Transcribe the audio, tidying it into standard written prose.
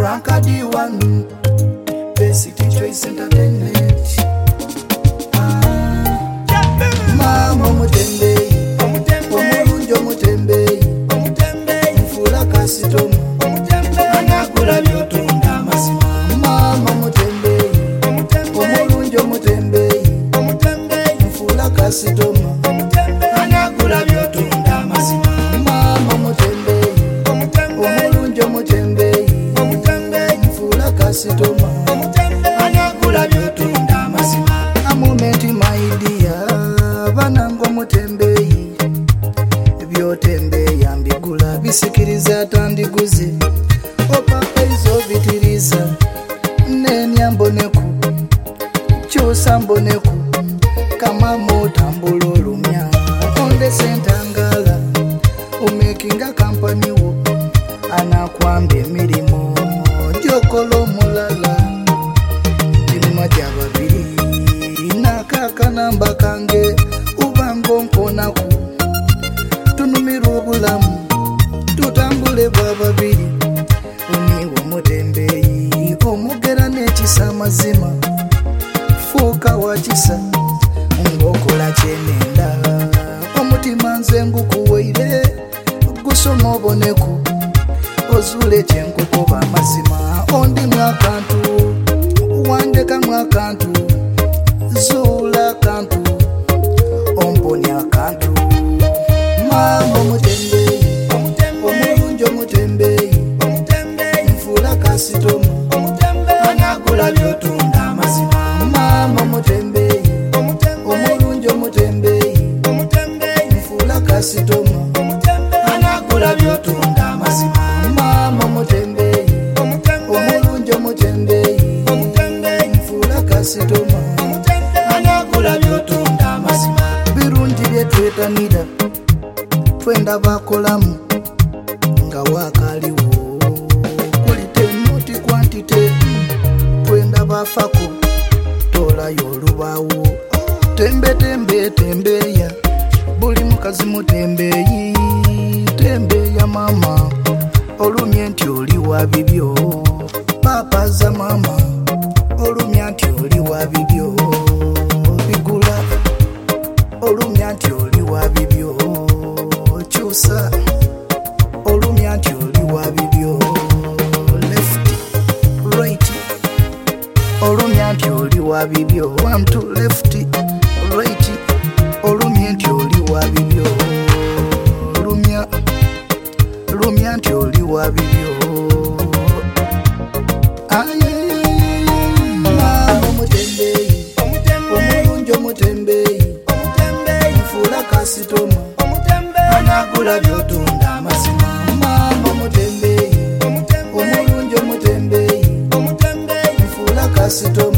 Rankadi one, basic choice entertainment. Mama Mutembe, Omurunjo Mutembe, Mfula Kasitomo, Anakula Biotunda Masima. Mama Mutembe, Omurunjo Mutembe, Mfula Kasitomo, Anakula Biotunda Masima. Mama Mutembe, Omurunjo Mutembe, Mfula Kasitomo, Anakula Biotunda Masima. A moment my dear, Vanango Mutembe, Biotembe Yambigula, Bisikiriza Tandiguzi, Opa Ezo Vitiriza, Nenyamboneku, Chosamboneku, Kamamo Tambulo Lumia, Onde Sentangala, Umekinga Company wo, Anakwambe Mirimo, Jokolo Mulala, Tinuma Javabiri, Nakaka Namba Kange, Ubango Mponaku, Tunumiru Bulamu, Tutambule Bababiri, Uniwo Mutembe, Omugera Nechisa Mazima, Fuka Wachisa, Ngokola Chenenda, Omutima Nzengu Kuweire, Gusomo Boneku, Ozule Chenkukoba Mazima, Ondi Mwakantu, Wandeka Mwakantu, Zula Kantu, Omponi Akantu. Mama Mutembe, Omurunjo Mutembe, Mfula Kasitomo, Anakula Biotunda Masima. Mama Mutembe, Omurunjo Mutembe, Mfula Kasitomo, Anakula Biotunda Masima. Mama Mutembe, Omurunjo Mutembe, Mfula Kasitomo, Anakula Biotunda Masima. Birungi byetwetanira twenda bakolamu nga wakaliwo kulite noti kwantite twenda bafako tolayo olubawo tembe tembe tembeya buli mukazi mutembeyi tembeya mama olumye nti oli wa bibyo papa za mama olumye nti oli wa bibyo bigula olumye nti oli wa bibyo chusa olumya nti oli wa bibyo left right olumya nti oli wa bibyo 1 2 left right olumya nti oli wa bibyo lumya nti oli wa bibyo Mama Mutembe, Omurunjo Mutembe, Mfula Kasitomo, Anakula Biotunda Masima. Mama Mutembe, Omurunjo Mutembe, Mfula Kasitomo.